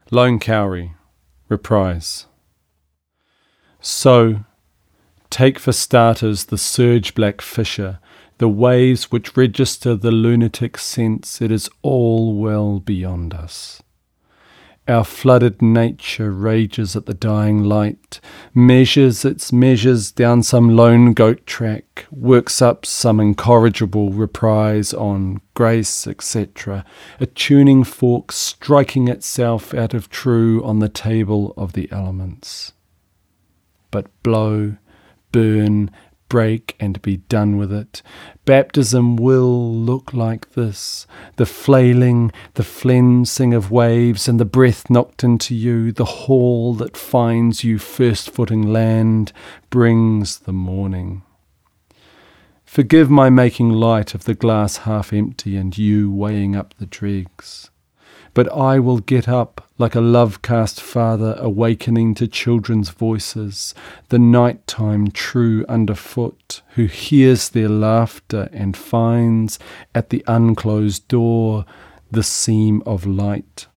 Lone Cowrie, reprise. So, take for starters the surge-black fisher, the waves which register the lunatic sense it is all well beyond us. Our flooded nature rages at the dying light, measures its measures down some lone goat track, works up some incorrigible reprise on grace, etc., a tuning fork striking itself out of true on the table of the elements. But blow, burn, break and be done with it. Baptism will look like this: the flailing, the flensing of waves and the breath knocked into you, the haul that finds you first footing land, brings the morning. Forgive my making light of the glass half empty and you weighing up the dregs. But I will get up like a love-cast father awakening to children's voices, the night-time true underfoot, who hears their laughter and finds at the unclosed door the seam of light.